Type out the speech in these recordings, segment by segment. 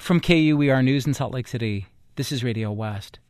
From KUER News in Salt Lake City, this is Radio West.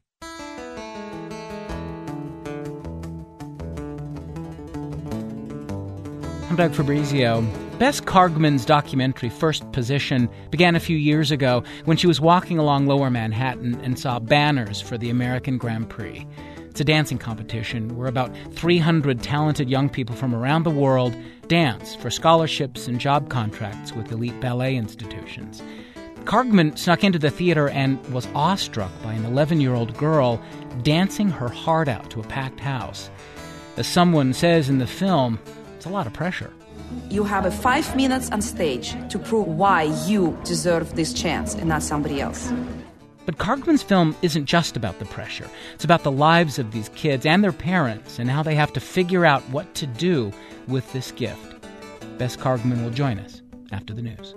I'm Doug Fabrizio. Bess Kargman's documentary, First Position, began a few years ago when she was walking along Lower Manhattan and saw banners for the American Grand Prix. It's a dancing competition where about 300 talented young people from around the world dance for scholarships and job contracts with elite ballet institutions. Kargman snuck into the theater and was awestruck by an 11-year-old girl dancing her heart out to a packed house. As someone says in the film, it's a lot of pressure. You have 5 minutes on stage to prove why you deserve this chance and not somebody else. But Kargman's film isn't just about the pressure. It's about the lives of these kids and their parents and how they have to figure out what to do with this gift. Bess Kargman will join us after the news.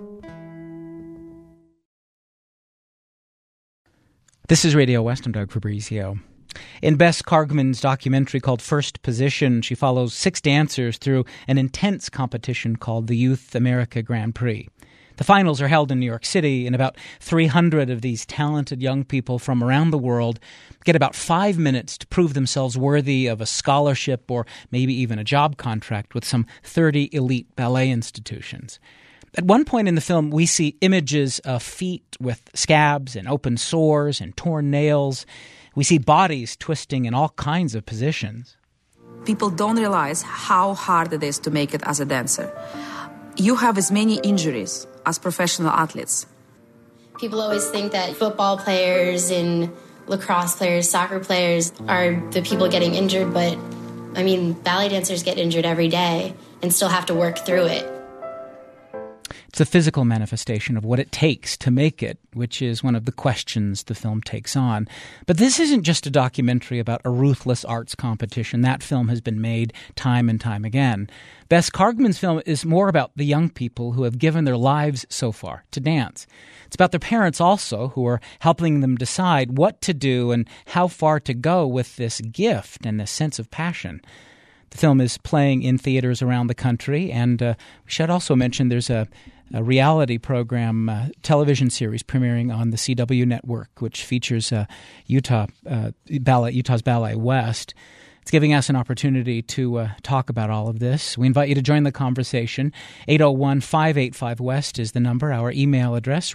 This is Radio West. I'm Doug Fabrizio. In Bess Kargman's documentary called First Position, she follows 6 dancers through an intense competition called the Youth America Grand Prix. The finals are held in New York City, and about 300 of these talented young people from around the world get about 5 minutes to prove themselves worthy of a scholarship or maybe even a job contract with some 30 elite ballet institutions. At one point in the film, we see images of feet with scabs and open sores and torn nails. We see bodies twisting in all kinds of positions. People don't realize how hard it is to make it as a dancer. You have as many injuries as professional athletes. People always think that football players and lacrosse players, soccer players are the people getting injured, but I mean, ballet dancers get injured every day and still have to work through it. It's a physical manifestation of what it takes to make it, which is one of the questions the film takes on. But this isn't just a documentary about a ruthless arts competition. That film has been made time and time again. Bess Kargman's film is more about the young people who have given their lives so far to dance. It's about their parents also, who are helping them decide what to do and how far to go with this gift and this sense of passion. The film is playing in theaters around the country, and we should also mention there's a reality program, television series premiering on the CW network, which features Utah's Ballet West. It's giving us an opportunity to talk about all of this. We invite you to join the conversation. 801-585-WEST is the number. Our email address,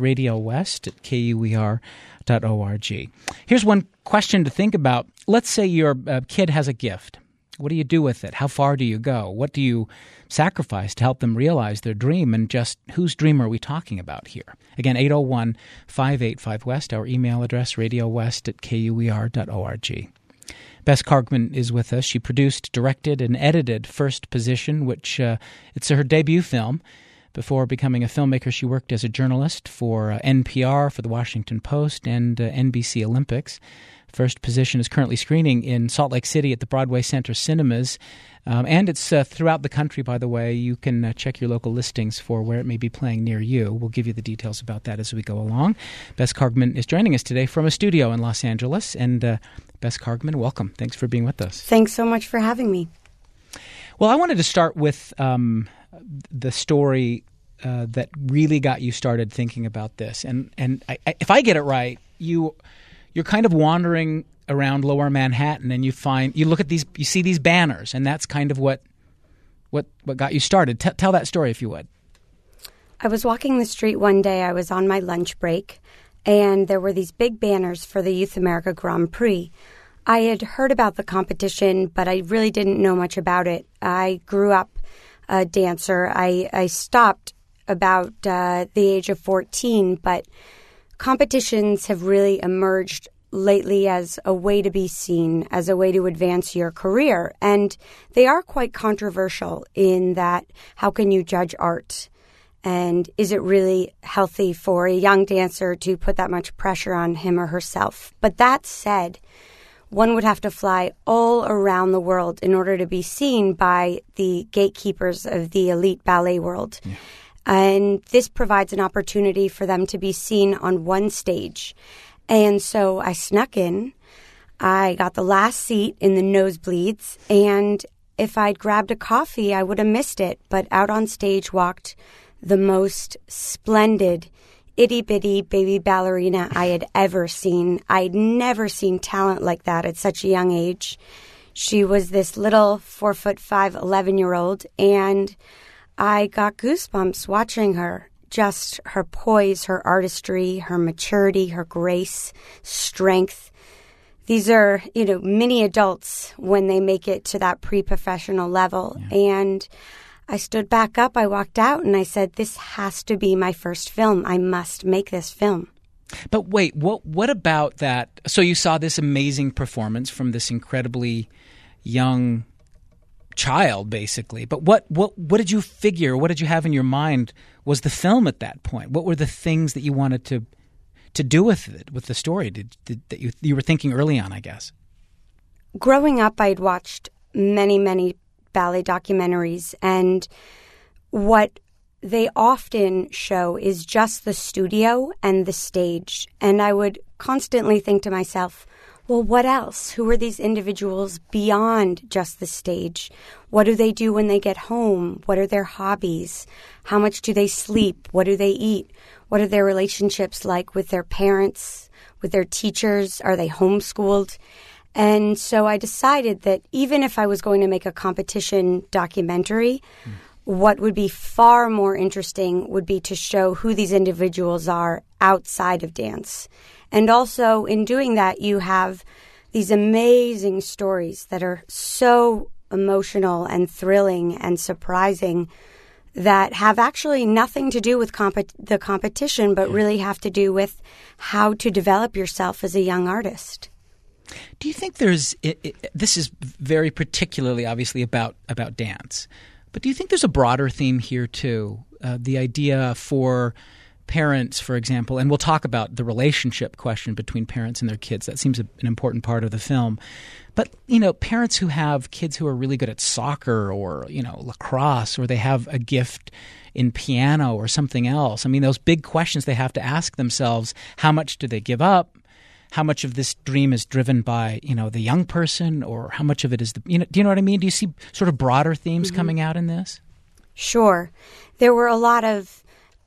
radiowest@kuer.org. Here's one question to think about. Let's say your kid has a gift. What do you do with it? How far do you go? What do you sacrifice to help them realize their dream? And just whose dream are we talking about here? Again, 801-585-WEST, our email address, radiowest@kuer.org. Bess Kargman is with us. She produced, directed, and edited First Position, which it's her debut film. Before becoming a filmmaker, she worked as a journalist for NPR, for the Washington Post, and NBC Olympics. First Position is currently screening in Salt Lake City at the Broadway Center Cinemas. And it's throughout the country, by the way. You can check your local listings for where it may be playing near you. We'll give you the details about that as we go along. Bess Kargman is joining us today from a studio in Los Angeles. And Bess Kargman, welcome. Thanks for being with us. Thanks so much for having me. Well, I wanted to start with the story that really got you started thinking about this. And if I get it right, you're kind of wandering around Lower Manhattan, and you look at these, you see these banners, and that's kind of what got you started. Tell that story, if you would. I was walking the street one day. I was on my lunch break, and there were these big banners for the Youth America Grand Prix. I had heard about the competition, but I really didn't know much about it. I grew up a dancer. I stopped about the age of 14, but competitions have really emerged lately as a way to be seen, as a way to advance your career. And they are quite controversial in that how can you judge art? And is it really healthy for a young dancer to put that much pressure on him or herself? But that said, one would have to fly all around the world in order to be seen by the gatekeepers of the elite ballet world. Yeah. And this provides an opportunity for them to be seen on one stage. And so I snuck in. I got the last seat in the nosebleeds. And if I'd grabbed a coffee, I would have missed it. But out on stage walked the most splendid itty-bitty baby ballerina I had ever seen. I'd never seen talent like that at such a young age. She was this little 4'5", 11-year-old, and I got goosebumps watching her. Just her poise, her artistry, her maturity, her grace, strength. These are, mini adults when they make it to that pre-professional level. Yeah. And I stood back up, I walked out, and I said, this has to be my first film. I must make this film. But wait, what about that? So you saw this amazing performance from this incredibly young child, basically. But what did you figure? What did you have in your mind was the film at that point? What were the things that you wanted to do with it, with the story that you were thinking early on, I guess? Growing up, I'd watched many, many ballet documentaries, and what they often show is just the studio and the stage. And I would constantly think to myself, well, what else? Who are these individuals beyond just the stage? What do they do when they get home? What are their hobbies? How much do they sleep? What do they eat? What are their relationships like with their parents, with their teachers? Are they homeschooled? And so I decided that even if I was going to make a competition documentary, what would be far more interesting would be to show who these individuals are outside of dance. And also, in doing that, you have these amazing stories that are so emotional and thrilling and surprising that have actually nothing to do with the competition, but really have to do with how to develop yourself as a young artist. Do you think this is very particularly, obviously, about dance, but do you think there's a broader theme here, too? The idea for parents, for example, and we'll talk about the relationship question between parents and their kids. That seems an important part of the film. But, parents who have kids who are really good at soccer or, lacrosse, or they have a gift in piano or something else. I mean, those big questions they have to ask themselves: how much do they give up? How much of this dream is driven by, the young person, or how much of it is do you know what I mean? Do you see sort of broader themes coming out in this? Sure. There were a lot of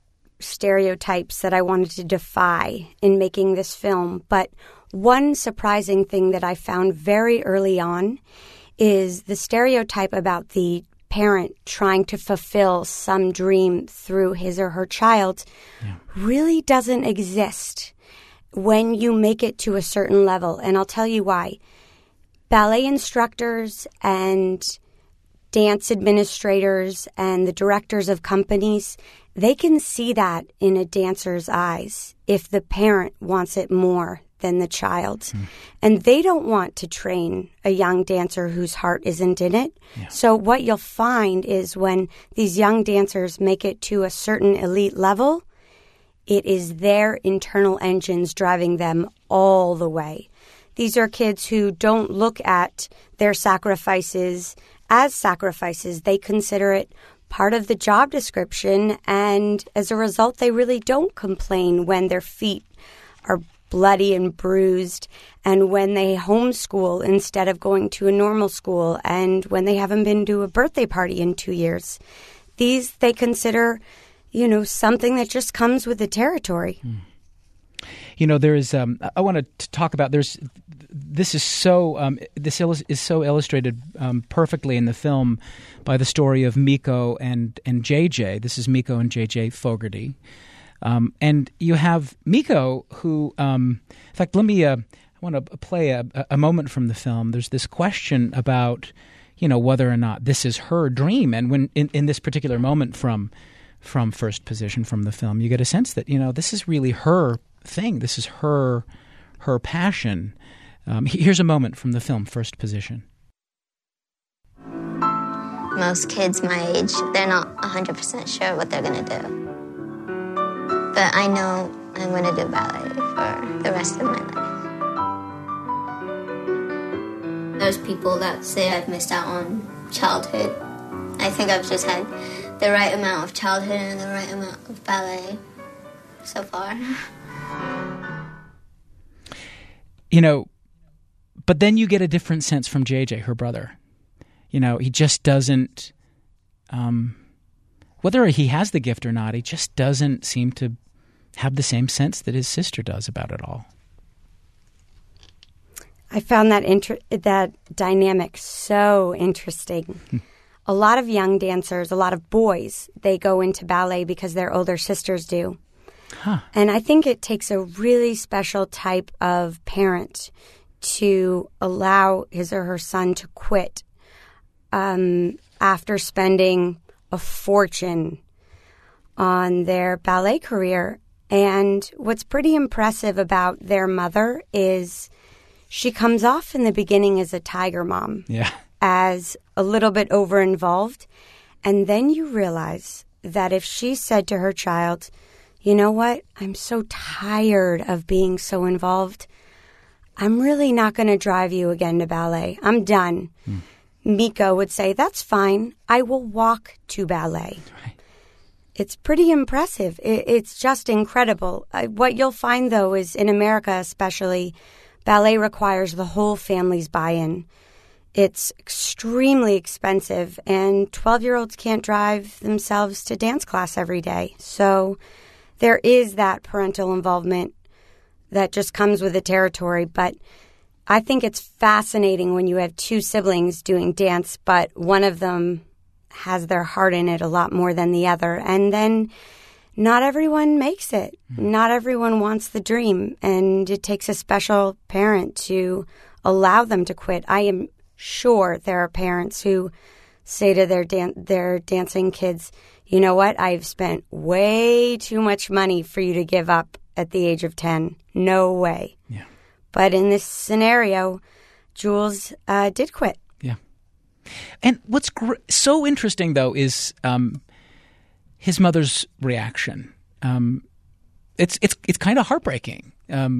stereotypes that I wanted to defy in making this film, but one surprising thing that I found very early on is the stereotype about the parent trying to fulfill some dream through his or her child really doesn't exist when you make it to a certain level. And I'll tell you why. Ballet instructors and dance administrators and the directors of companies, they can see that in a dancer's eyes if the parent wants it more than the child. And they don't want to train a young dancer whose heart isn't in it. Yeah. So what you'll find is when these young dancers make it to a certain elite level, it is their internal engines driving them all the way. These are kids who don't look at their sacrifices as sacrifices. They consider it part of the job description, and as a result, they really don't complain when their feet are bloody and bruised, and when they homeschool instead of going to a normal school, and when they haven't been to a birthday party in 2 years. These they consider, something that just comes with the territory. There is. I want to talk about. This is so. This is so illustrated perfectly in the film by the story of Miko and JJ. This is Miko and JJ Fogarty, and you have Miko, who, in fact, let me. I want to play a moment from the film. There's this question about, whether or not this is her dream, and when in this particular moment from First Position from the film, you get a sense that this is really her thing. This is her passion. Here's a moment from the film First Position. Most kids my age, they're not 100% sure what they're going to do. But I know I'm going to do ballet for the rest of my life. There's people that say I've missed out on childhood. I think I've just had the right amount of childhood and the right amount of ballet so far. But then you get a different sense from JJ, her brother. He just doesn't, whether he has the gift or not, he just doesn't seem to have the same sense that his sister does about it all. I found that dynamic so interesting. A lot of young dancers, a lot of boys, they go into ballet because their older sisters do. Huh. And I think it takes a really special type of parent to allow his or her son to quit after spending a fortune on their ballet career. And what's pretty impressive about their mother is she comes off in the beginning as a tiger mom, as a little bit over-involved. And then you realize that if she said to her child, you know what, I'm so tired of being so involved, I'm really not going to drive you again to ballet. I'm done. Miko would say, that's fine. I will walk to ballet. Right. It's pretty impressive. It's just incredible. What you'll find, though, is in America especially, ballet requires the whole family's buy-in. It's extremely expensive, and 12-year-olds can't drive themselves to dance class every day. So there is that parental involvement that just comes with the territory. But I think it's fascinating when you have two siblings doing dance, but one of them has their heart in it a lot more than the other. And then not everyone makes it. Not everyone wants the dream. And it takes a special parent to allow them to quit. I am sure there are parents who say to their dancing kids, you know what, I've spent way too much money for you to give up at the age of 10. No way. Yeah. But in this scenario, Jules did quit. Yeah. And what's so interesting, though, is his mother's reaction. It's kind of heartbreaking.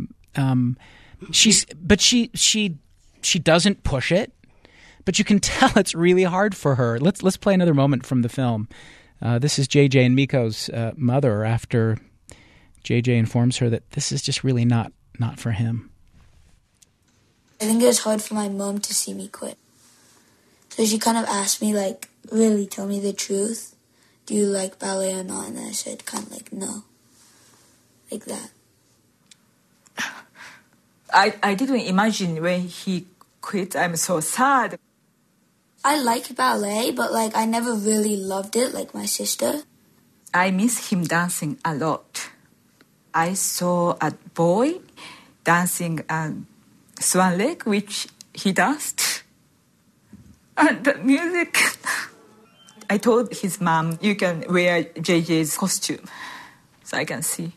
She doesn't push it, but you can tell it's really hard for her. Let's play another moment from the film. This is JJ and Miko's mother after JJ informs her that this is just really not for him. I think it was hard for my mom to see me quit. So she kind of asked me, like, really tell me the truth. Do you like ballet or not? And I said kind of like, no. Like that. I didn't imagine when he quit. I'm so sad. I like ballet, but, like, I never really loved it like my sister. I miss him dancing a lot. I saw a boy dancing Swan Lake, which he danced. And the music. I told his mom, you can wear JJ's costume so I can see.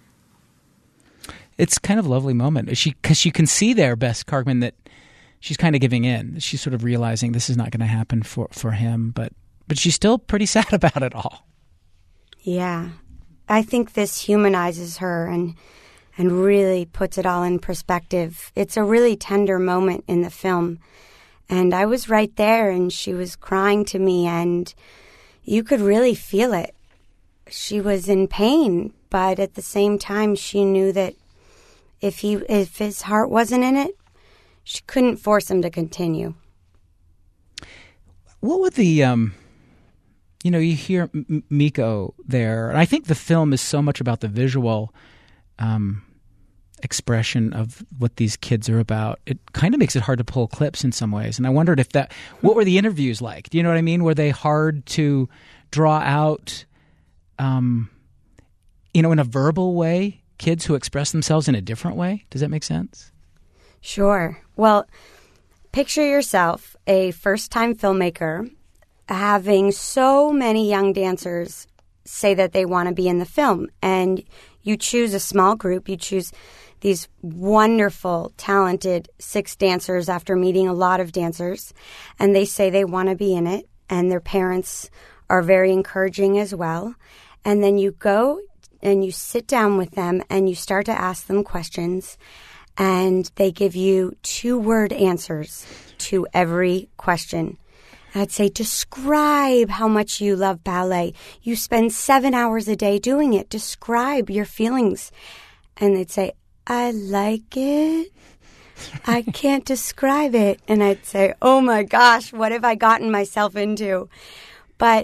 It's kind of a lovely moment. Because you can see there, Bess Kargman, that she's kind of giving in. She's sort of realizing this is not going to happen for him, but she's still pretty sad about it all. Yeah. I think this humanizes her and really puts it all in perspective. It's a really tender moment in the film. And I was right there, and she was crying to me, and you could really feel it. She was in pain, but at the same time, she knew that if his heart wasn't in it, she couldn't force him to continue. What would the, you hear Miko there, and I think the film is so much about the visual expression of what these kids are about. It kind of makes it hard to pull clips in some ways. And I wondered what were the interviews like? Do you know what I mean? Were they hard to draw out, in a verbal way, kids who express themselves in a different way? Does that make sense? Sure. Well, picture yourself, a first-time filmmaker, having so many young dancers say that they want to be in the film. And you choose a small group. You choose these wonderful, talented 6 dancers after meeting a lot of dancers. And they say they want to be in it. And their parents are very encouraging as well. And then you go and you sit down with them and you start to ask them questions. And they give you 2-word answers to every question. I'd say, describe how much you love ballet. You spend 7 hours a day doing it. Describe your feelings. And they'd say, I like it. I can't describe it. And I'd say, oh my gosh, what have I gotten myself into? But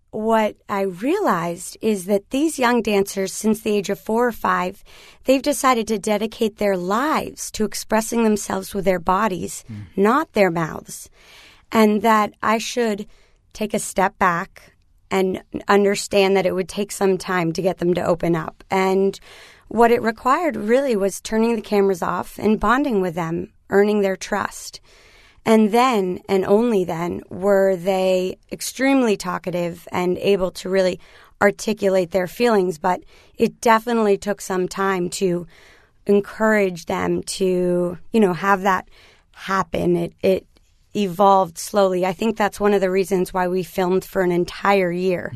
what I realized is that these young dancers, since the age of 4 or 5, they've decided to dedicate their lives to expressing themselves with their bodies, not their mouths. And that I should take a step back and understand that it would take some time to get them to open up. And what it required really was turning the cameras off and bonding with them, earning their trust. And then, and only then, were they extremely talkative and able to really articulate their feelings. But it definitely took some time to encourage them to, have that happen. It evolved slowly. I think that's one of the reasons why we filmed for an entire year.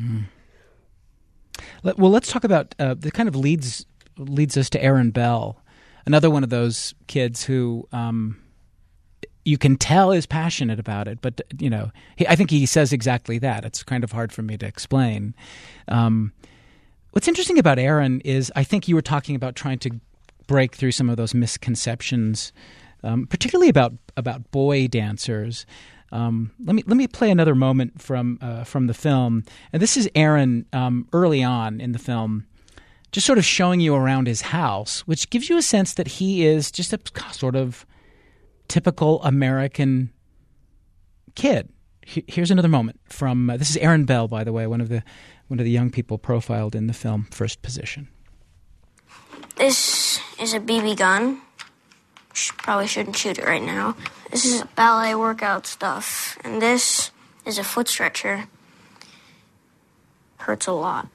Well, let's talk about the kind of leads us to Aaron Bell, another one of those kids who you can tell is passionate about it, but I think he says exactly that. It's kind of hard for me to explain. What's interesting about Aaron is I think you were talking about trying to break through some of those misconceptions, particularly about boy dancers. Let me play another moment from the film, and this is Aaron early on in the film, just sort of showing you around his house, which gives you a sense that he is just a sort of typical American kid. Here's another moment from this is Aaron Bell, by the way, one of the young people profiled in the film First Position. This is a BB gun. Probably shouldn't shoot it right now. This is ballet workout stuff, and this is a foot stretcher. Hurts a lot.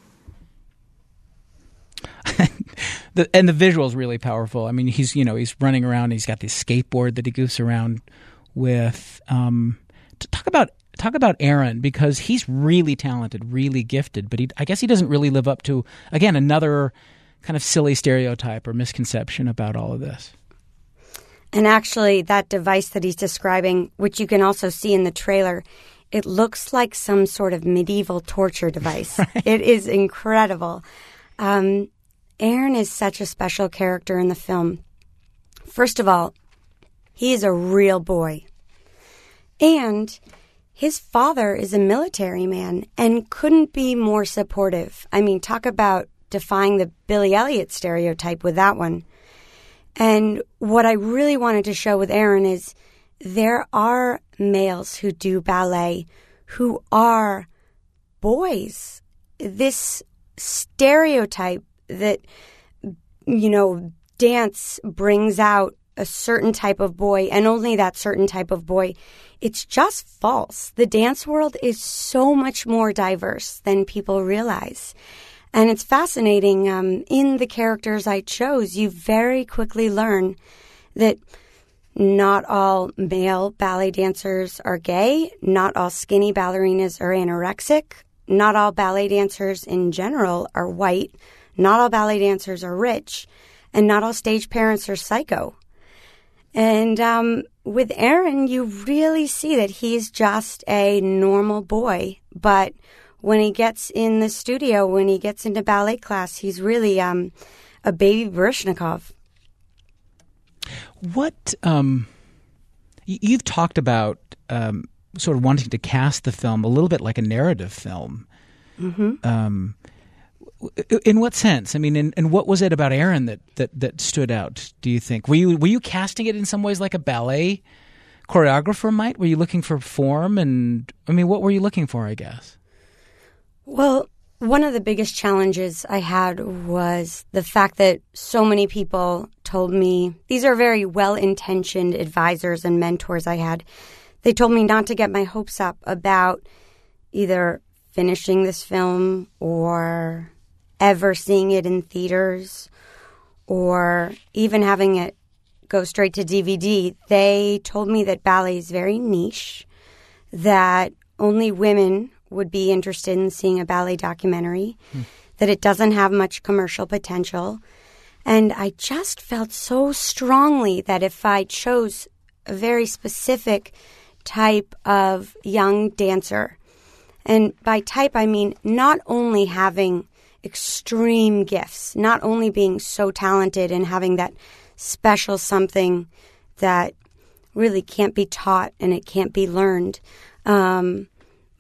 And the visual is really powerful. I mean, he's running around. He's got this skateboard that he goofs around with. Talk about Aaron, because he's really talented, really gifted, but I guess he doesn't really live up to, again, another kind of silly stereotype or misconception about all of this. And actually, that device that he's describing, which you can also see in the trailer, it looks like some sort of medieval torture device. Right. It is incredible. Aaron is such a special character in the film. First of all, he is a real boy. And his father is a military man and couldn't be more supportive. I mean, talk about defying the Billy Elliot stereotype with that one. And what I really wanted to show with Aaron is there are males who do ballet who are boys. This stereotype that, dance brings out a certain type of boy and only that certain type of boy, it's just false. The dance world is so much more diverse than people realize. And it's fascinating. In the characters I chose, you very quickly learn that not all male ballet dancers are gay, not all skinny ballerinas are anorexic, not all ballet dancers in general are white, not all ballet dancers are rich, and not all stage parents are psycho. And with Aaron, you really see that he's just a normal boy. But when he gets in the studio, when he gets into ballet class, he's really a baby Baryshnikov. What you've talked about sort of wanting to cast the film a little bit like a narrative film. Mm-hmm. In what sense? I mean, and what was it about Aaron that stood out, do you think? Were you casting it in some ways like a ballet choreographer might? Were you looking for form? And, I mean, what were you looking for, I guess? Well, one of the biggest challenges I had was the fact that so many people told me, these are very well-intentioned advisors and mentors I had, they told me not to get my hopes up about either finishing this film or ever seeing it in theaters or even having it go straight to DVD. They told me that ballet is very niche, that only women would be interested in seeing a ballet documentary, that it doesn't have much commercial potential. And I just felt so strongly that if I chose a very specific type of young dancer, and by type I mean not only having extreme gifts, not only being so talented and having that special something that really can't be taught and it can't be learned,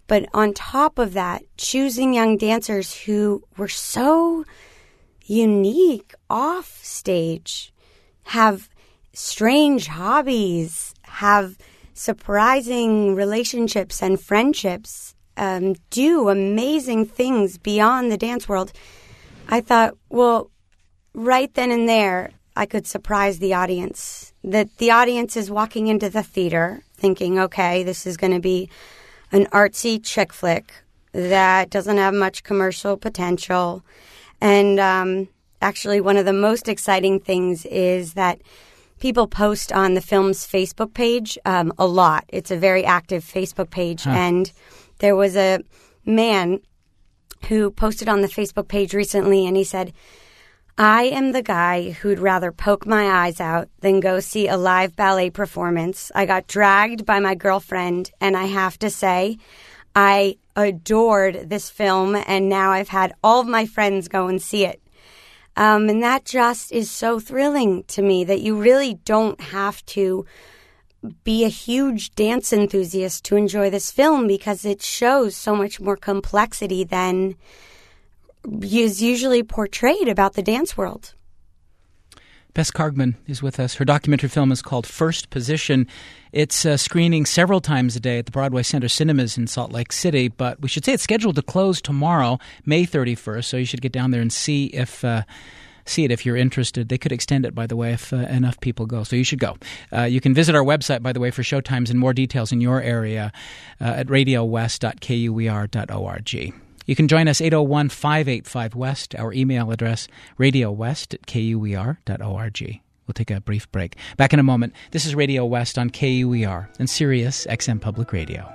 But on top of that, choosing young dancers who were so unique off stage, have strange hobbies, have surprising relationships and friendships, do amazing things beyond the dance world. I thought, well, right then and there, I could surprise the audience. That the audience is walking into the theater thinking, okay, this is going to be an artsy chick flick that doesn't have much commercial potential. And actually, one of the most exciting things is that people post on the film's Facebook page a lot. It's a very active Facebook page. And there was a man who posted on the Facebook page recently, and he said, I am the guy who'd rather poke my eyes out than go see a live ballet performance. I got dragged by my girlfriend, and I have to say, I adored this film, and now I've had all of my friends go and see it. And that just is so thrilling to me, that you really don't have to be a huge dance enthusiast to enjoy this film, because it shows so much more complexity than is usually portrayed about the dance world. Bess Kargman is with us. Her documentary film is called First Position. It's screening several times a day at the Broadway Center Cinemas in Salt Lake City, but we should say it's scheduled to close tomorrow, May 31st, so you should get down there and see it if you're interested. They could extend it, by the way, if enough people go, so you should go. You can visit our website, by the way, for showtimes and more details in your area at radiowest.kuer.org. You can join us 801-585-WEST, our email address, radiowest@kuer.org. We'll take a brief break. Back in a moment. This is Radio West on KUER and Sirius XM Public Radio.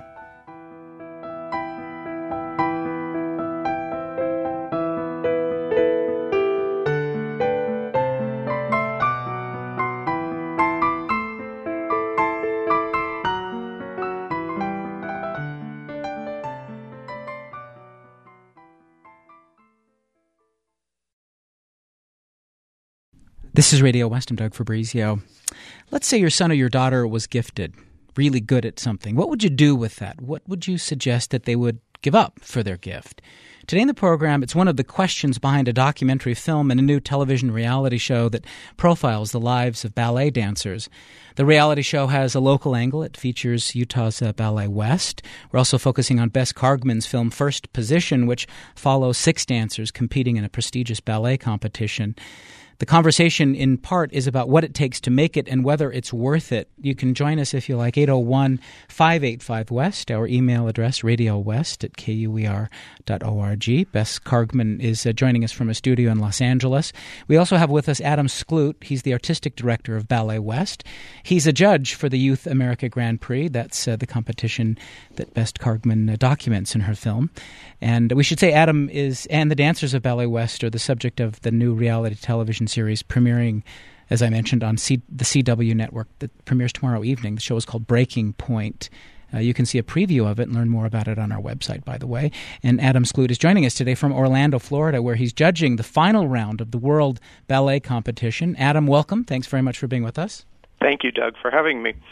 This is Radio West. I'm Doug Fabrizio. Let's say your son or your daughter was gifted, really good at something. What would you do with that? What would you suggest that they would give up for their gift? Today in the program, it's one of the questions behind a documentary film and a new television reality show that profiles the lives of ballet dancers. The reality show has a local angle. It features Utah's Ballet West. We're also focusing on Bess Kargman's film First Position, which follows 6 dancers competing in a prestigious ballet competition. The conversation, in part, is about what it takes to make it and whether it's worth it. You can join us if you like, 801-585-WEST, our email address, radiowest@kuer.org. Bess Kargman is joining us from a studio in Los Angeles. We also have with us Adam Skloot. He's the artistic director of Ballet West. He's a judge for the Youth America Grand Prix. That's the competition that Bess Kargman documents in her film. And we should say Adam and the dancers of Ballet West are the subject of the new reality television series premiering, as I mentioned, on the CW network that premieres tomorrow evening. The show is called Breaking Point. You can see a preview of it and learn more about it on our website, by the way. And Adam Skloot is joining us today from Orlando, Florida, where he's judging the final round of the World Ballet Competition. Adam, welcome. Thanks very much for being with us. Thank you, Doug, for having me.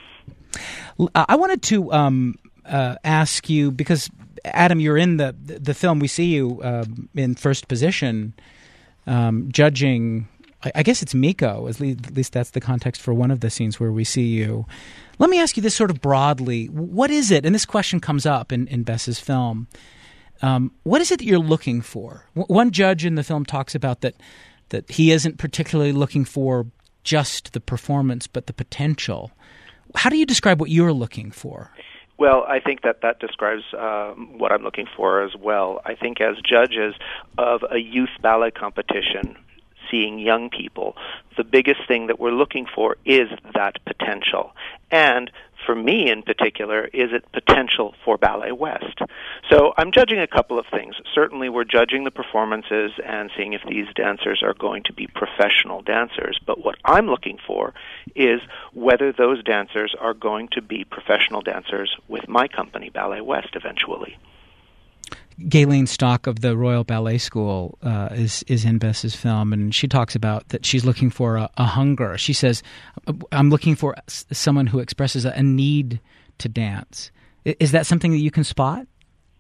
I wanted to ask you, because, Adam, you're in the film. We see you in First Position judging, I guess it's Miko, at least that's the context for one of the scenes where we see you. Let me ask you this sort of broadly. What is it, and this question comes up in Bess's film, what is it that you're looking for? One judge in the film talks about that he isn't particularly looking for just the performance, but the potential. How do you describe what you're looking for? Well, I think that describes what I'm looking for as well. I think as judges of a youth ballet competition, seeing young people, the biggest thing that we're looking for is that potential. And for me in particular, is it potential for Ballet West? So I'm judging a couple of things. Certainly we're judging the performances and seeing if these dancers are going to be professional dancers. But what I'm looking for is whether those dancers are going to be professional dancers with my company, Ballet West, eventually. Gayleen Stock of the Royal Ballet School is in Bess's film, and she talks about that she's looking for a hunger. She says, I'm looking for someone who expresses a need to dance. Is that something that you can spot?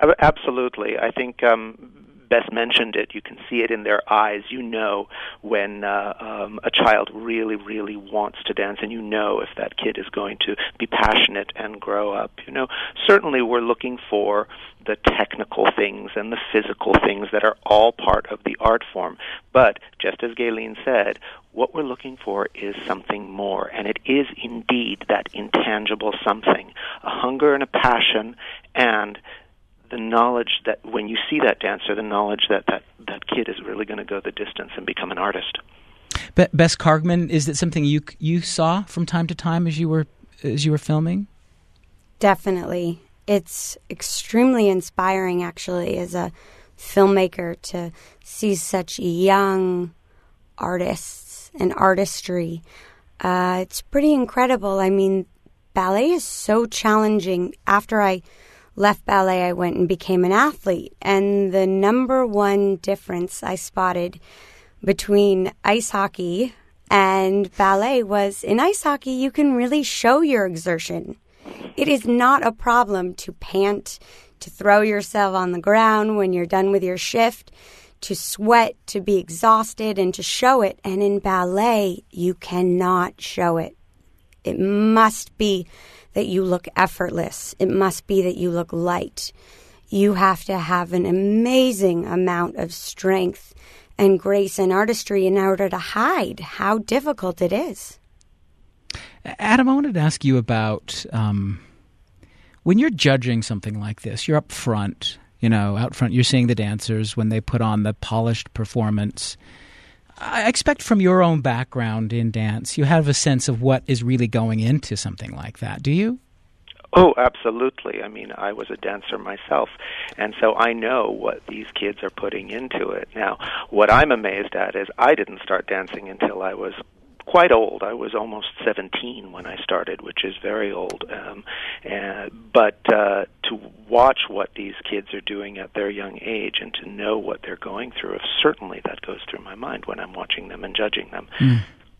Absolutely. I think Bess mentioned it. You can see it in their eyes. You know when a child really, really wants to dance, and you know if that kid is going to be passionate and grow up. Certainly we're looking for the technical things and the physical things that are all part of the art form. But just as Gayleen said, what we're looking for is something more, and it is indeed that intangible something, a hunger and a passion, and the knowledge that when you see that dancer, the knowledge that kid is really going to go the distance and become an artist. Bess Kargman, is it something you saw from time to time as you were filming? Definitely. It's extremely inspiring, actually, as a filmmaker to see such young artists and artistry. It's pretty incredible. I mean, ballet is so challenging. After I left ballet, I went and became an athlete. And the number one difference I spotted between ice hockey and ballet was in ice hockey, you can really show your exertion. It is not a problem to pant, to throw yourself on the ground when you're done with your shift, to sweat, to be exhausted, and to show it. And in ballet, you cannot show it. It must be that you look effortless. It must be that you look light. You have to have an amazing amount of strength and grace and artistry in order to hide how difficult it is. Adam, I wanted to ask you about when you're judging something like this, you're up front, out front, you're seeing the dancers when they put on the polished performance. I expect from your own background in dance, you have a sense of what is really going into something like that. Do you? Oh, absolutely. I mean, I was a dancer myself, and so I know what these kids are putting into it. Now, what I'm amazed at is I didn't start dancing until I was quite old. I was almost 17 when I started, which is very old. But to watch what these kids are doing at their young age and to know what they're going through, certainly that goes through my mind when I'm watching them and judging them. Mm.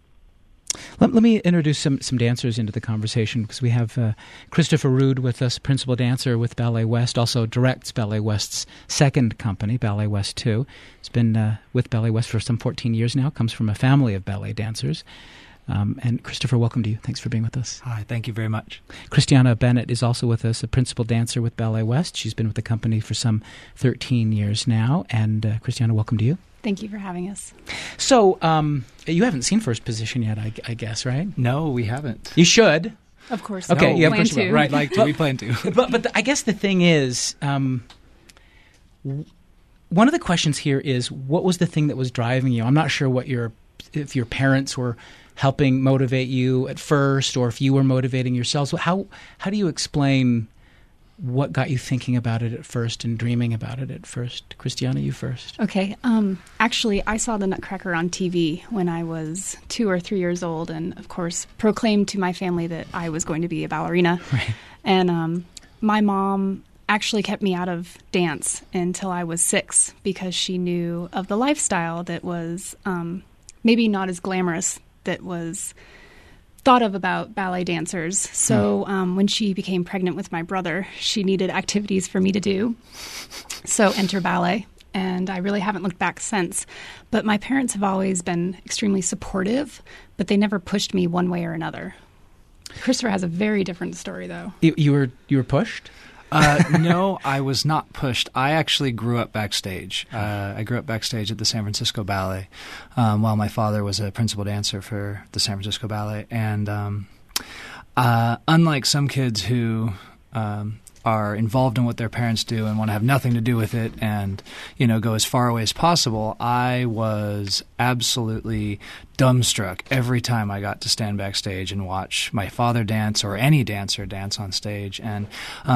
Let me introduce some dancers into the conversation, because we have Christopher Rood with us, principal dancer with Ballet West, also directs Ballet West's second company, Ballet West 2. He's been with Ballet West for some 14 years now, comes from a family of ballet dancers. And Christopher, welcome to you. Thanks for being with us. Hi, thank you very much. Christiana Bennett is also with us, a principal dancer with Ballet West. She's been with the company for some 13 years now. And Christiana, welcome to you. Thank you for having us. So, you haven't seen First Position yet, I guess, right? No, we haven't. You should. Of course. Okay, no, yeah, plan to. Right, we plan to. But I guess the thing is, one of the questions here is, what was the thing that was driving you? I'm not sure if your parents were helping motivate you at first, or if you were motivating yourselves. How do you explain what got you thinking about it at first and dreaming about it at first? Christiana, you first. Okay. Actually, I saw the Nutcracker on TV when I was 2 or 3 years old, and of course proclaimed to my family that I was going to be a ballerina. Right. And my mom actually kept me out of dance until I was 6, because she knew of the lifestyle that was maybe not as glamorous that was thought of about ballet dancers. So when she became pregnant with my brother, she needed activities for me to do. So enter ballet. And I really haven't looked back since. But my parents have always been extremely supportive, but they never pushed me one way or another. Christopher has a very different story, though. You were pushed? No, I was not pushed. I actually grew up backstage. I grew up backstage at the San Francisco Ballet while my father was a principal dancer for the San Francisco Ballet. And unlike some kids who are involved in what their parents do and want to have nothing to do with it and, go as far away as possible, I was absolutely dumbstruck every time I got to stand backstage and watch my father dance or any dancer dance on stage. And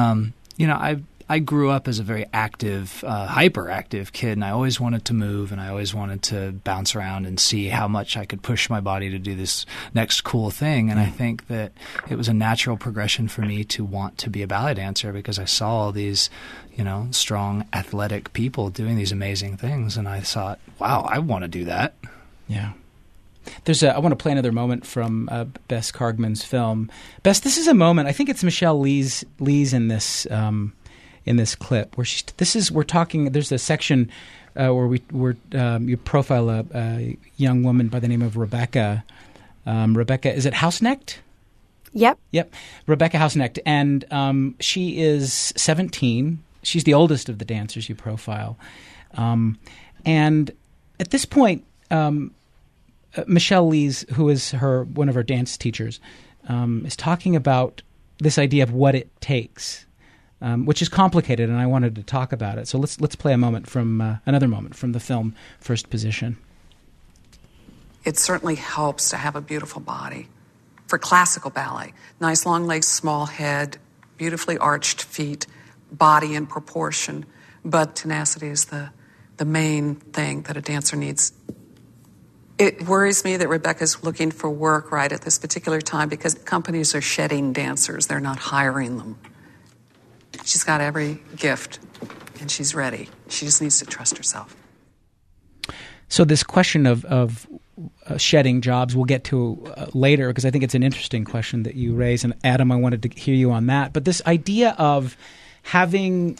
I grew up as a very active, hyperactive kid, and I always wanted to move, and I always wanted to bounce around and see how much I could push my body to do this next cool thing. And I think that it was a natural progression for me to want to be a ballet dancer, because I saw all these, strong, athletic people doing these amazing things, and I thought, wow, I want to do that. Yeah. I want to play another moment from Bess Kargman's film. Bess, this is a moment, I think it's Michelle Lee's in this in this clip where we're talking. There's a section where you profile a young woman by the name of Rebecca. Rebecca, is it Hausnecht? Yep. Rebecca Hausnecht, and she is 17. She's the oldest of the dancers you profile, and at this point, Michelle Lees, who is one of her dance teachers, is talking about this idea of what it takes, which is complicated, and I wanted to talk about it. So let's play another moment from the film First Position. It certainly helps to have a beautiful body. For classical ballet, nice long legs, small head, beautifully arched feet, body in proportion, but tenacity is the main thing that a dancer needs. It worries me that Rebecca's looking for work right at this particular time because companies are shedding dancers. They're not hiring them. She's got every gift, and she's ready. She just needs to trust herself. So this question of shedding jobs we'll get to later, because I think it's an interesting question that you raise. And Adam, I wanted to hear you on that. But this idea of having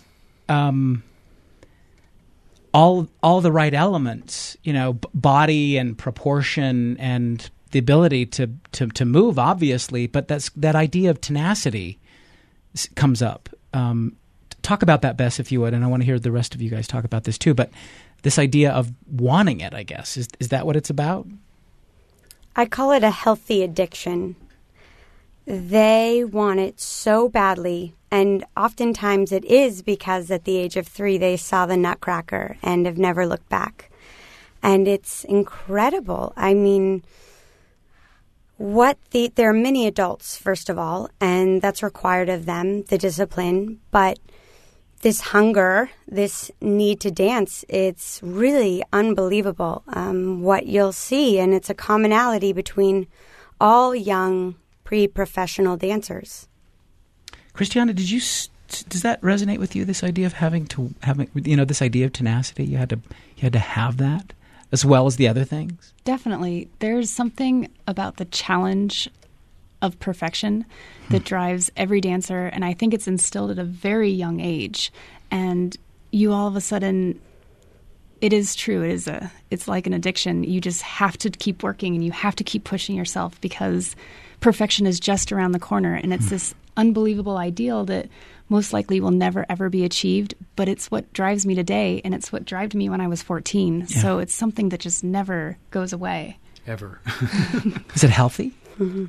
all the right elements, body and proportion and the ability to move, obviously, but that idea of tenacity comes up. Talk about that, Bess, if you would, and I want to hear the rest of you guys talk about this too. But this idea of wanting it, I guess, is that what it's about? I call it a healthy addiction. They want it so badly, and oftentimes it is because at the age of 3 they saw the Nutcracker and have never looked back. And it's incredible. I mean, there are many adults, first of all, and that's required of them, the discipline, but this hunger, this need to dance, it's really unbelievable what you'll see, and it's a commonality between all young pre-professional dancers. Christiana, does that resonate with you? This idea of having this idea of tenacity, you had to have that as well as the other things. Definitely, there's something about the challenge of perfection that drives every dancer, and I think it's instilled at a very young age. And you all of a sudden, it is true. It's like an addiction. You just have to keep working, and you have to keep pushing yourself because perfection is just around the corner, and it's this unbelievable ideal that most likely will never ever be achieved. But it's what drives me today, and it's what drove me when I was 14. Yeah. So it's something that just never goes away. Ever. Is it healthy? Mm-hmm.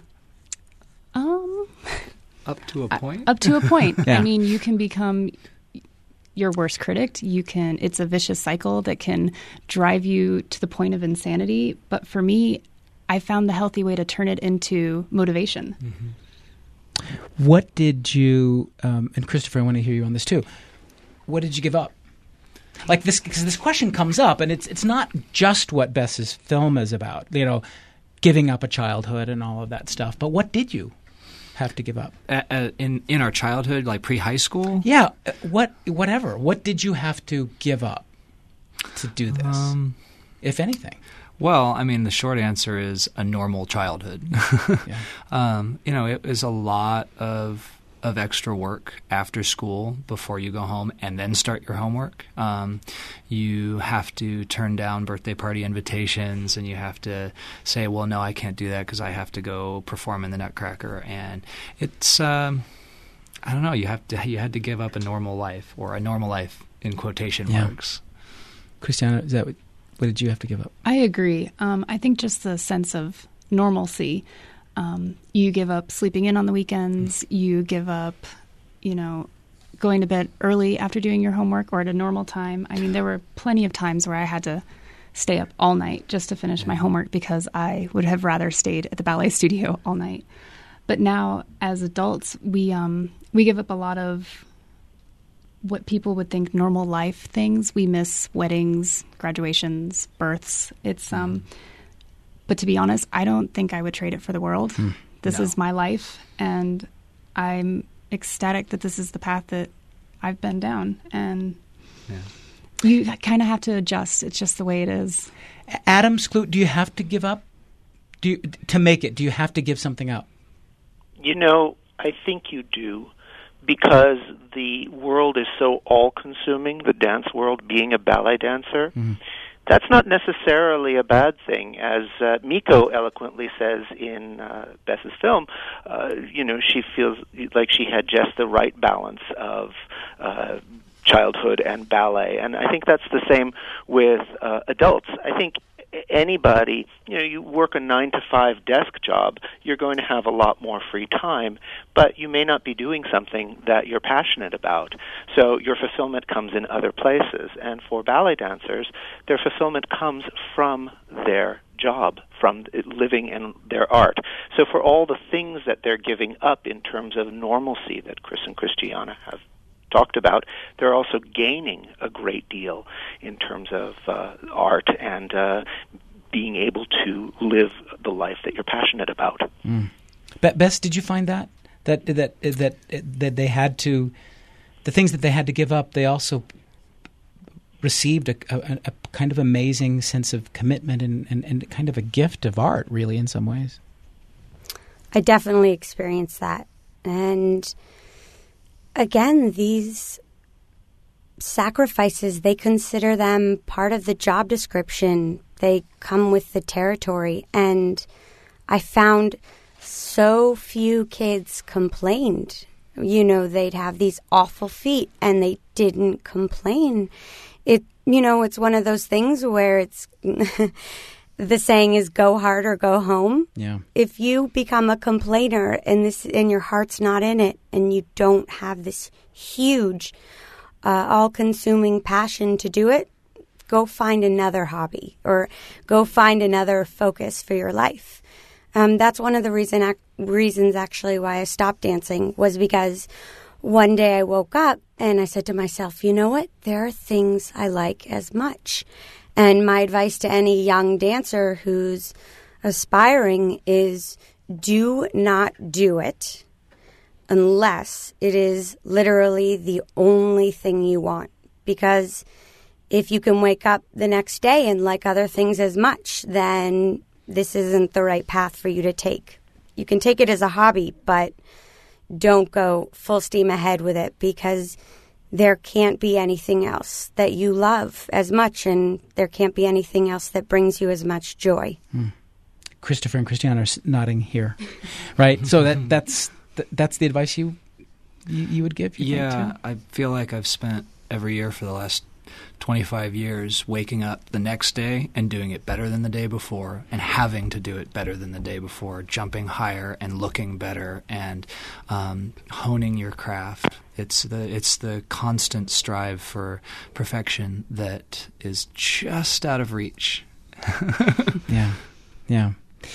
Up to a point? Up to a point. Yeah. I mean, you can become your worst critic. It's a vicious cycle that can drive you to the point of insanity. But for me, I found the healthy way to turn it into motivation. Mm-hmm. What did you, and Christopher, I want to hear you on this too. What did you give up? Like this, because this question comes up, and it's not just what Bess's film is about, giving up a childhood and all of that stuff. But what did you have to give up? In our childhood, like pre-high school? Yeah. Whatever. What did you have to give up to do this, if anything? Well, I mean, the short answer is a normal childhood. Yeah. It was a lot of extra work after school before you go home and then start your homework. You have to turn down birthday party invitations, and you have to say, well, no, I can't do that because I have to go perform in the Nutcracker. And it's, I don't know, you had to give up a normal life, or a normal life in quotation marks. Christiana, is that what did you have to give up? I agree. I think just the sense of normalcy. You give up sleeping in on the weekends. You give up, going to bed early after doing your homework or at a normal time. I mean, there were plenty of times where I had to stay up all night just to finish my homework because I would have rather stayed at the ballet studio all night. But now, as adults, we give up a lot of what people would think normal life things. We miss weddings, graduations, births. It's But to be honest, I don't think I would trade it for the world. This is my life, and I'm ecstatic that this is the path that I've been down. And you kind of have to adjust. It's just the way it is. Adam Skloot, do you have to give up? To make it, do you have to give something up? I think you do. because the world is so all-consuming, the dance world, being a ballet dancer, that's not necessarily a bad thing. As Miko eloquently says in Bess's film, she feels like she had just the right balance of childhood and ballet. And I think that's the same with adults. I think anybody, you work a 9-to-5 desk job, you're going to have a lot more free time, but you may not be doing something that you're passionate about. So your fulfillment comes in other places. And for ballet dancers, their fulfillment comes from their job, from living in their art. So for all the things that they're giving up in terms of normalcy that Chris and Christiana have talked about, they're also gaining a great deal in terms of art and being able to live the life that you're passionate about. Bess, did you find that they had to, the things that they had to give up, they also received a kind of amazing sense of commitment and kind of a gift of art, really, in some ways? I definitely experienced that. And again, these sacrifices, they consider them part of the job description. They come with the territory. And I found so few kids complained. They'd have these awful feet and they didn't complain. It's one of those things where it's the saying is go hard or go home. Yeah. If you become a complainer and your heart's not in it and you don't have this huge, all-consuming passion to do it, go find another hobby or go find another focus for your life. That's one of the reasons actually why I stopped dancing, was because one day I woke up and I said to myself, you know what? There are things I like as much. And my advice to any young dancer who's aspiring is do not do it unless it is literally the only thing you want. Because if you can wake up the next day and like other things as much, then this isn't the right path for you to take. You can take it as a hobby, but don't go full steam ahead with it, because there can't be anything else that you love as much, and there can't be anything else that brings you as much joy. Christopher and Christiana are nodding here, right? So that's the advice you would give? You think, too? I feel like I've spent every year for the last 25 years waking up the next day and doing it better than the day before, and having to do it better than the day before, jumping higher and looking better and honing your craft. It's the constant strive for perfection that is just out of reach. Yeah.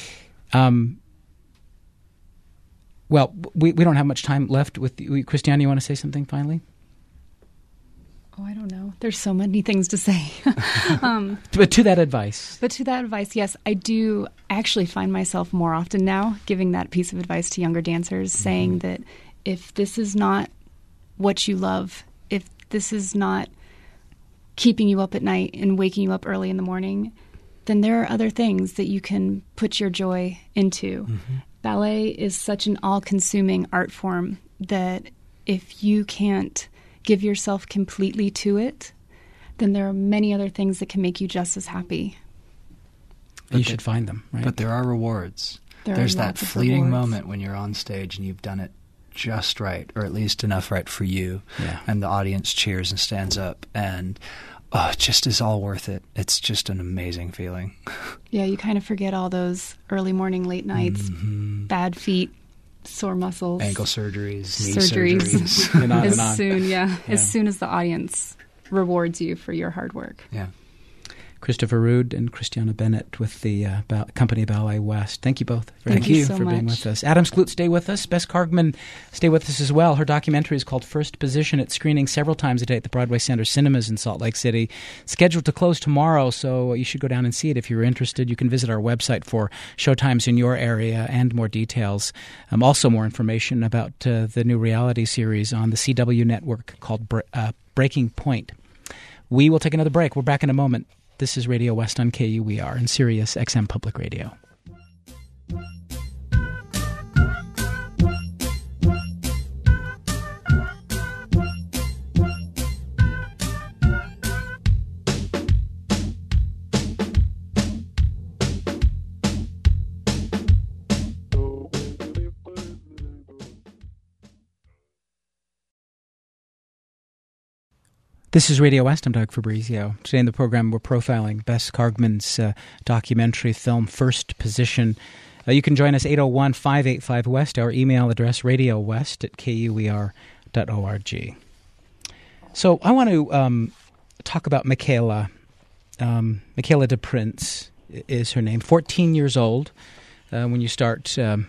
Well, we don't have much time left with you. Christiana, you want to say something finally? Oh, I don't know. There's so many things to say. But to that advice, yes, I do actually find myself more often now giving that piece of advice to younger dancers, saying that if this is not what you love, if this is not keeping you up at night and waking you up early in the morning, then there are other things that you can put your joy into. Ballet is such an all-consuming art form that if you can't give yourself completely to it, then there are many other things that can make you just as happy. You should find them, right? But there are rewards. There's that fleeting moment when you're on stage and you've done it just right, or at least enough right for you, and the audience cheers and stands up, and it just is all worth it. It's just an amazing feeling. Yeah, you kind of forget all those early morning, late nights, bad feet, sore muscles, ankle surgeries, knee surgeries. and on. As soon as the audience rewards you for your hard work. Yeah. Christopher Ruud and Christiana Bennett with the company Ballet West. Thank you both. Thank you for being with us. Adam Skloot, stay with us. Bess Kargman, stay with us as well. Her documentary is called First Position. It's screening several times a day at the Broadway Center Cinemas in Salt Lake City. Scheduled to close tomorrow, so you should go down and see it if you're interested. You can visit our website for showtimes in your area and more details. Also more information about the new reality series on the CW network called Breaking Point. We will take another break. We're back in a moment. This is Radio West on KUER and Sirius XM Public Radio. This is Radio West. I'm Doug Fabrizio. Today in the program, we're profiling Bess Kargman's documentary film, First Position. You can join us 801-585-WEST, our email address, radiowest@kuer.org. So I want to talk about Michaela. Michaela DePrince is her name, 14 years old when you start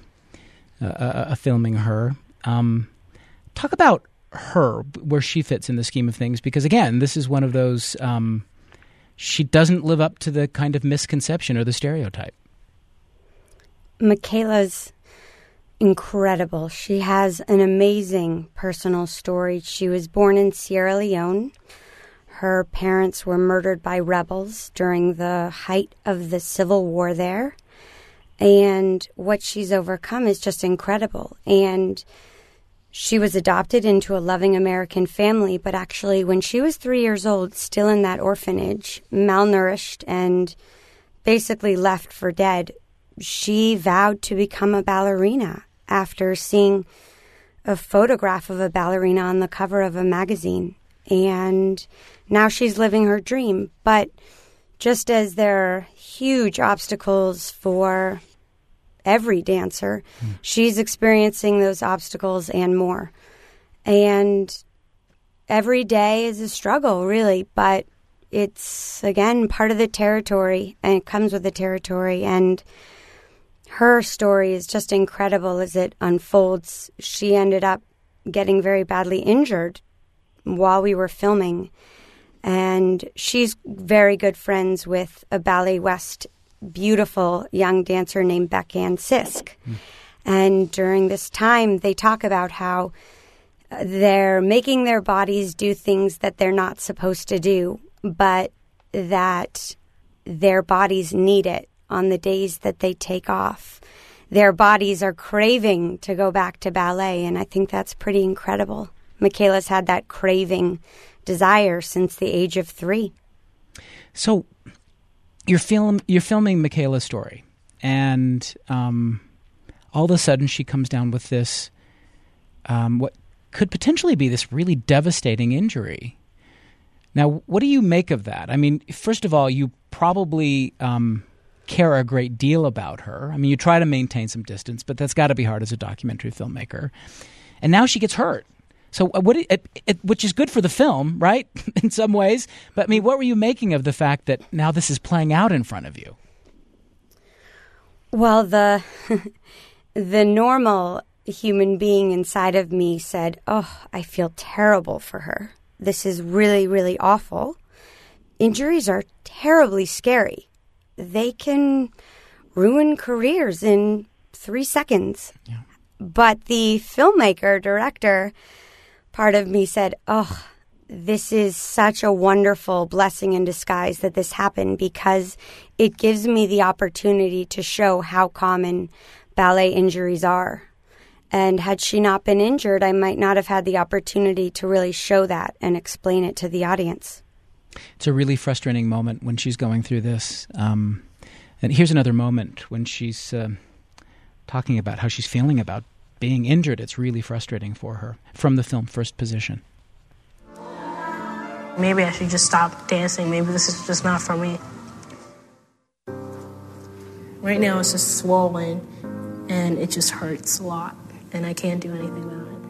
filming her. Talk about her, where she fits in the scheme of things, because again, this is one of those, she doesn't live up to the kind of misconception or the stereotype. Michaela's incredible. She has an amazing personal story. She was born in Sierra Leone. Her parents were murdered by rebels during the height of the civil war there. And what she's overcome is just incredible. And she was adopted into a loving American family, but actually when she was 3 years old, still in that orphanage, malnourished and basically left for dead, she vowed to become a ballerina after seeing a photograph of a ballerina on the cover of a magazine. And now she's living her dream. But just as there are huge obstacles for every dancer, she's experiencing those obstacles and more. And every day is a struggle, really, but it's, again, part of the territory, and it comes with the territory. And her story is just incredible as it unfolds. She ended up getting very badly injured while we were filming, and she's very good friends with a Ballet West beautiful young dancer named Beck Ann Sisk. And during this time, they talk about how they're making their bodies do things that they're not supposed to do, but that their bodies need it on the days that they take off. Their bodies are craving to go back to ballet, and I think that's pretty incredible. Michaela's had that craving desire since the age of 3. So you're filming Michaela's story, and all of a sudden she comes down with this, what could potentially be this really devastating injury. Now, what do you make of that? I mean, first of all, you probably care a great deal about her. I mean, you try to maintain some distance, but that's got to be hard as a documentary filmmaker. And now she gets hurt. So which is good for the film, right, in some ways. But, I mean, what were you making of the fact that now this is playing out in front of you? Well, the normal human being inside of me said, oh, I feel terrible for her. This is really, really awful. Injuries are terribly scary. They can ruin careers in 3 seconds. Yeah. But the filmmaker, director, part of me said, oh, this is such a wonderful blessing in disguise that this happened, because it gives me the opportunity to show how common ballet injuries are. And had she not been injured, I might not have had the opportunity to really show that and explain it to the audience. It's a really frustrating moment when she's going through this. And here's another moment when she's talking about how she's feeling about being injured. It's really frustrating for her, from the film First Position. Maybe I should just stop dancing. Maybe this is just not for me. Right now it's just swollen, and it just hurts a lot, and I can't do anything about it.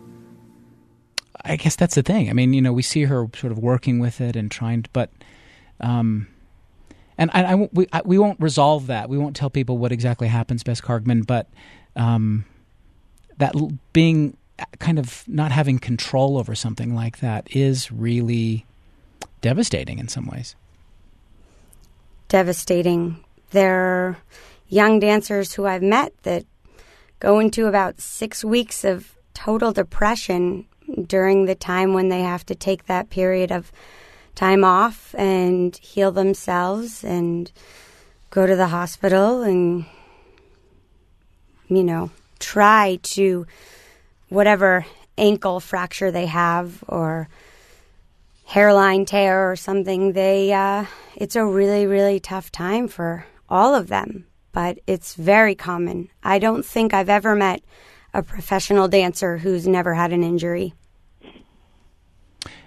I guess that's the thing. I mean, you know, we see her sort of working with it and trying to, but, and we won't resolve that. We won't tell people what exactly happens, Bess Kargman, but that being kind of not having control over something like that is really devastating in some ways. Devastating. There are young dancers who I've met that go into about 6 weeks of total depression during the time when they have to take that period of time off and heal themselves and go to the hospital and, you know, try to, whatever ankle fracture they have or hairline tear or something, it's a really, really tough time for all of them, but it's very common. I don't think I've ever met a professional dancer who's never had an injury.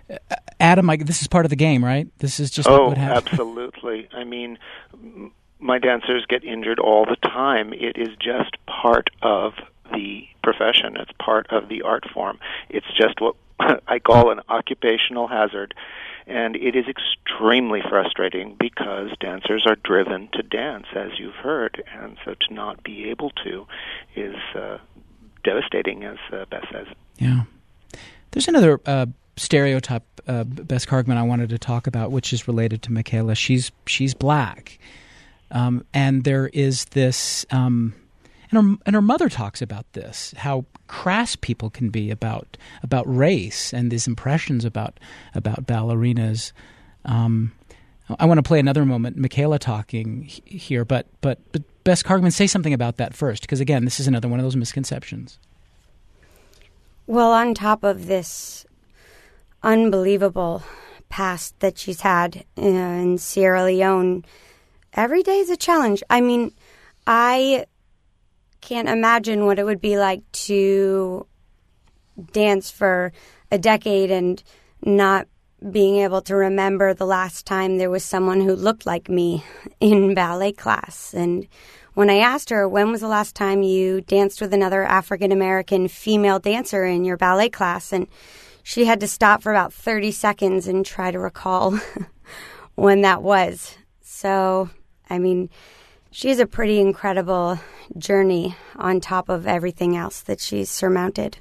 Adam, this is part of the game, right? This is just what happens. Absolutely. I mean, my dancers get injured all the time. It is just part of the profession. It's part of the art form. It's just what I call an occupational hazard. And it is extremely frustrating because dancers are driven to dance, as you've heard. And so to not be able to is devastating, as Bess says. Yeah. There's another stereotype, Bess Cargman, I wanted to talk about, which is related to Michaela. She's black. And there is this... and her mother talks about this, how crass people can be about race and these impressions about ballerinas. I want to play another moment, Michaela talking here, but Bess Cargman, say something about that first, because again, this is another one of those misconceptions. Well, on top of this unbelievable past that she's had in Sierra Leone, every day is a challenge. I mean, I can't imagine what it would be like to dance for a decade and not being able to remember the last time there was someone who looked like me in ballet class. And when I asked her, when was the last time you danced with another African-American female dancer in your ballet class? And she had to stop for about 30 seconds and try to recall when that was. So, I mean, she has a pretty incredible journey on top of everything else that she's surmounted.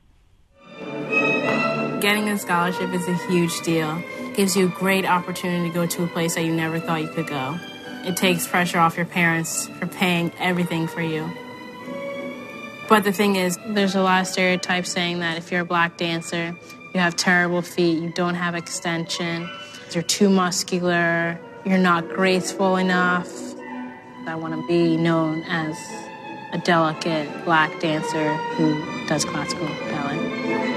Getting a scholarship is a huge deal. It gives you a great opportunity to go to a place that you never thought you could go. It takes pressure off your parents for paying everything for you. But the thing is, there's a lot of stereotypes saying that if you're a black dancer, you have terrible feet, you don't have extension, you're too muscular, you're not graceful enough. I want to be known as a delicate black dancer who does classical ballet.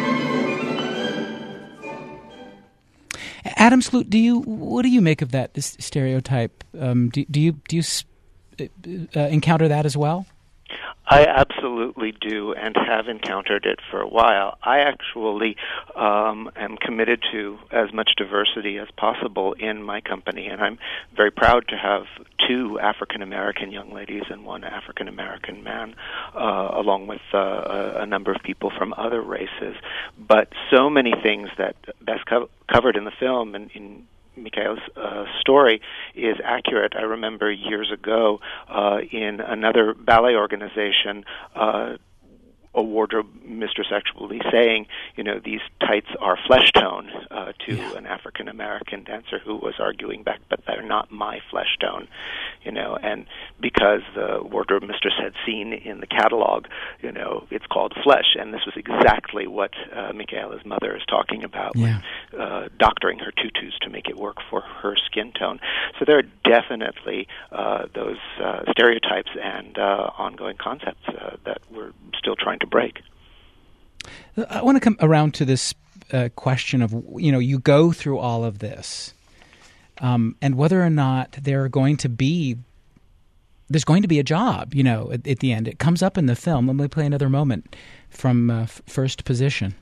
Adam Sloot, what do you make of that stereotype? Do you encounter that as well? I absolutely do, and have encountered it for a while. I actually am committed to as much diversity as possible in my company, and I'm very proud to have 2 African-American young ladies and 1 African-American man, along with a number of people from other races. But so many things that Bess covered in the film and in Michaela's story is accurate. I remember years ago in another ballet organization, a wardrobe mistress actually saying, these tights are flesh tone to an African-American dancer who was arguing back, but they're not my flesh tone, and because the wardrobe mistress had seen in the catalog, it's called flesh, and this was exactly what Michaela's mother is talking about when doctoring her tutus to make it work for her skin tone. So there are definitely those stereotypes and ongoing concepts that we're still trying to break. I want to come around to this question of, you go through all of this, and whether or not there's going to be a job, at the end. It comes up in the film. Let me play another moment from First Position.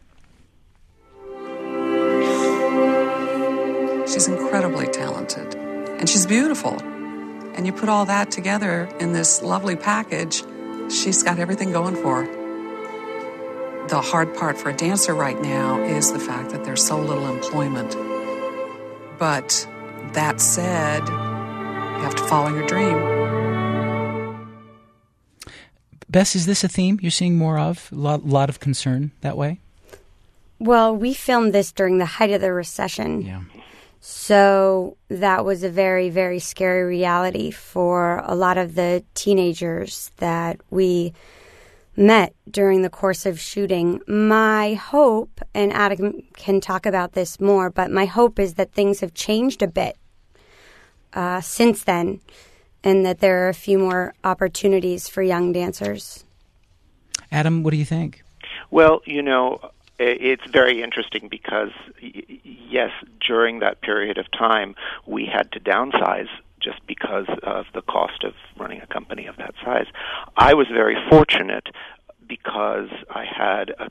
She's incredibly talented, and she's beautiful. And you put all that together in this lovely package, she's got everything going for her. The hard part for a dancer right now is the fact that there's so little employment. But that said, you have to follow your dream. Bess, is this a theme you're seeing more of? A lot of concern that way? Well, we filmed this during the height of the recession. Yeah. So that was a very, very scary reality for a lot of the teenagers that we met during the course of shooting. My hope, and Adam can talk about this more, but my hope is that things have changed a bit since then, and that there are a few more opportunities for young dancers. Adam, what do you think? Well, it's very interesting because, yes, during that period of time, we had to downsize just because of the cost of running a company of that size. I was very fortunate because I had a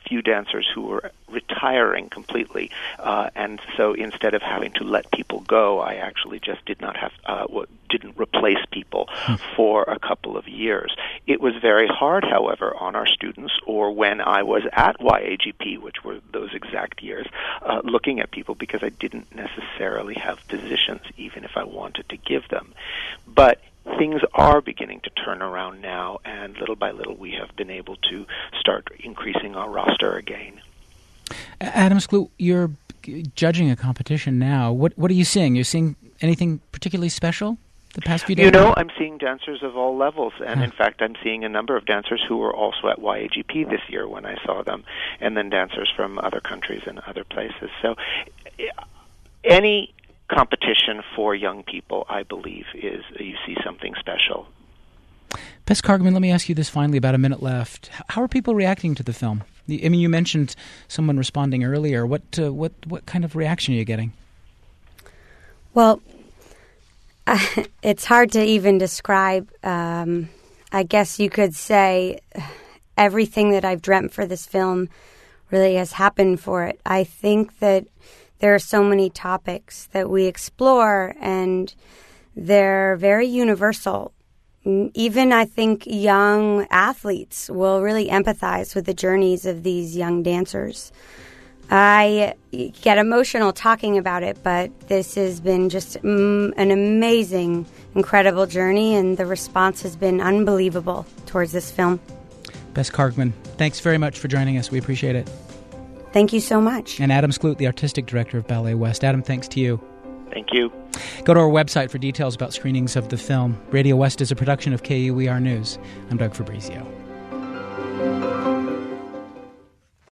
few dancers who were retiring completely, and so instead of having to let people go, I actually just didn't replace people for a couple of years. It was very hard, however, on our students, or when I was at YAGP, which were those exact years, looking at people, because I didn't necessarily have positions, even if I wanted to give them. But things are beginning to turn around now, and little by little we have been able to start increasing our roster again. Adam Skloot, you're judging a competition now. What are you seeing? You're seeing anything particularly special the past few days? You know, I'm seeing dancers of all levels, and in fact I'm seeing a number of dancers who were also at YAGP this year when I saw them, and then dancers from other countries and other places. So any competition for young people, I believe, is you see something special. Bess Kargman, let me ask you this finally, about a minute left. How are people reacting to the film? I mean, you mentioned someone responding earlier. What kind of reaction are you getting? Well, it's hard to even describe. I guess you could say everything that I've dreamt for this film really has happened for it. I think that there are so many topics that we explore, and they're very universal. Even I think young athletes will really empathize with the journeys of these young dancers. I get emotional talking about it, but this has been just an amazing, incredible journey, and the response has been unbelievable towards this film. Bess Kargman, thanks very much for joining us. We appreciate it. Thank you so much. And Adam Skloot, the artistic director of Ballet West. Adam, thanks to you. Thank you. Go to our website for details about screenings of the film. Radio West is a production of KUER News. I'm Doug Fabrizio.